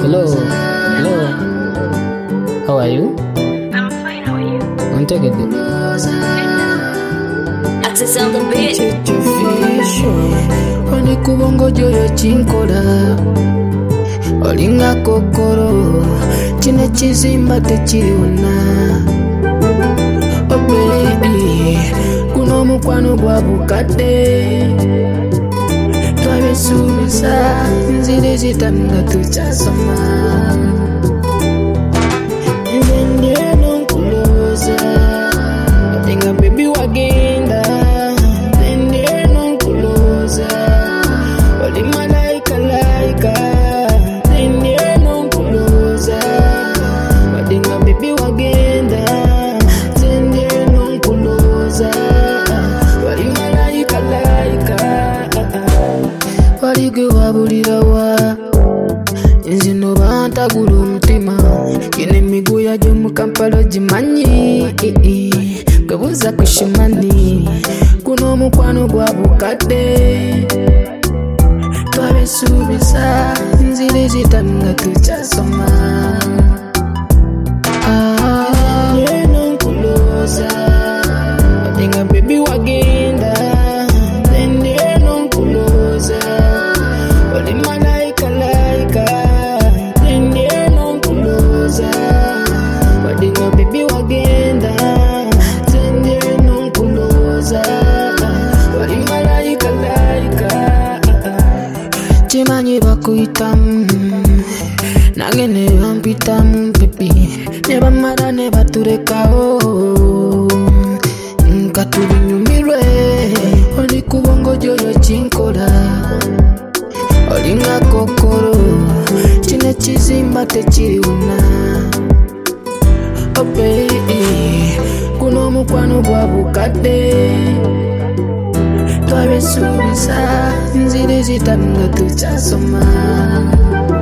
Hello. How are you? I'm fine, how are you? I'm taking it. Access on the beat. Oni kubongo joyo chinkola olinga kokoro chine chizimba techiriona. Oh baby, kuno mukwano gwa bukadde twabesubisa nzire zitanga tukyasoma. Nze nonkuloza olinga baby wagenda. Nze nonkuloza oli malaika laika. Nze nonkuloza olinga baby wagenda. Nze nonkuloza oli malaika laika. Walige wabulirawa nze no bantagula omutima yine emiguu yajo mu Kampala gimanyi kwebuuza ku Shimani guno omukwano gwa bukadde twabesuubisa nzire zitanga tukyasoma. Nze nonkuloza olinga baby wagenda. Nze nonkuloza oli malaika laika. Nze nonkuloza olinga baby wagenda. Nze nonkuloza oli malaika laika. Chimanyi bakuyitamu nange ne bampitamu baby, ne bamala ne baturekawo nga tulinyumirwe. Oli kubongo joyo chinkola olinga kokoro chine chizimba techiriuna. Oh baby, kuno omukwano gwa bukadde twabesubisa nzire zitanga tukyasoma.